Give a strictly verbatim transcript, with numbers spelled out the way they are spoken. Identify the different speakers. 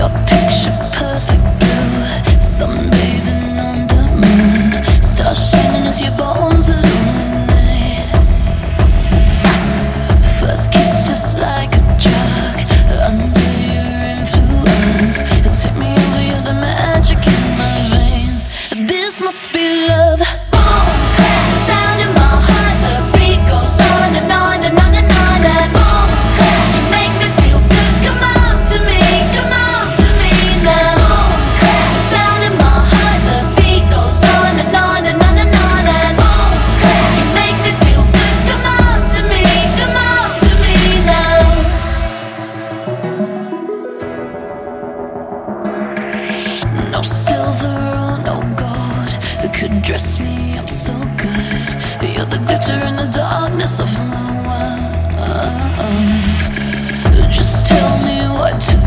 Speaker 1: Your picture perfect blue, sunbathing on the moon, stars shining as your bones illuminate. First kiss just like a drug, under your influence. You take me over, you're the magic in my veins. This must be love. Boom, clap, sound in my heart, the beat goes on and on and on and on. And boom, clap, you make me feel good. Come on to me, come on to me now. Boom, clap, sound in my heart, the beat goes on and on and on and on. And boom, clap, you make me feel good. Come on to me, come on to me now. No silver or no gold could dress me up so good. You're the glitter in the darkness of my world. Just tell me what to